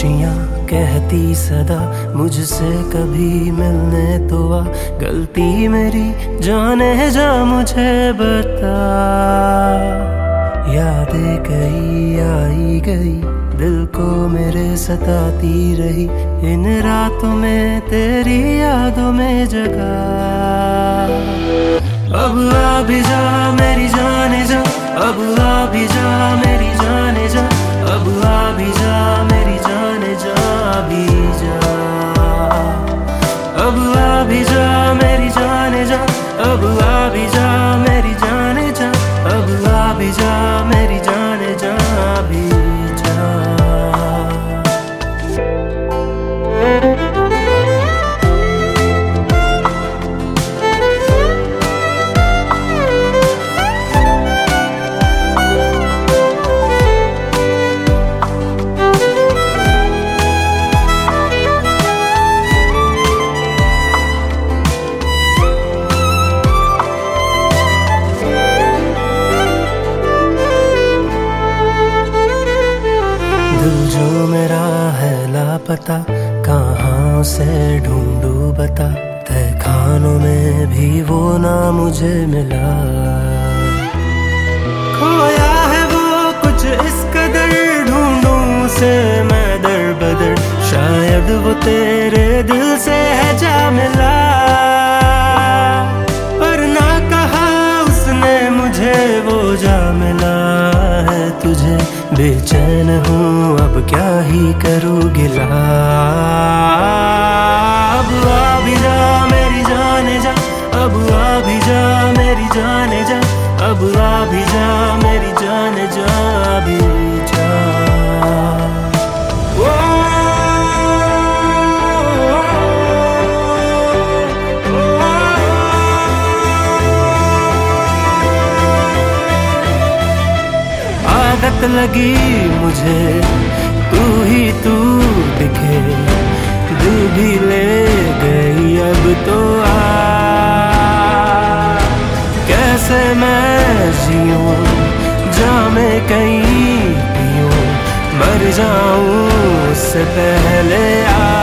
खामोशियाँ कहती सदा मुझसे कभी मिलने तो आ। गलती मेरी जाने जा मुझे बता। यादें कई आई गई दिल को मेरे सताती रही। इन रातों में तेरी यादों में जगा। अब आ भी जा मेरी जाने जा, अब आ भी जा मेरी जाने जा, अब आ भी जा मेरी जाने जा भी जा। अब आ भी जा मेरी जाने जा, अब आ भी जा मेरी जाने जा, अब आ भी जा मेरी जाने जा भी जा। दिल जो मेरा है लापता, कहाँ से ढूंढूं बता। तय खानों में भी वो ना मुझे मिला। खोया है वो कुछ इस कदर, ढूंढूं से मैं दर बदर। शायद वो तेरे दिल से है जा मिला। पर ना कहा उसने मुझे वो जा मिला है तुझे। बेचैन हूँ अब क्या ही करूँ गिला। अब आ भी जा मेरी जाने जा, अब आ भी जा मेरी जाने जा, अब आ भी जा मेरी जाने जा भी जा। आदत लगी मुझे तू ही तू दिखे। दिल भी ले गई अब तो आ। कैसे मैं जीऊं जामे कहीं पीऊं, मर जाऊं उससे पहले आ।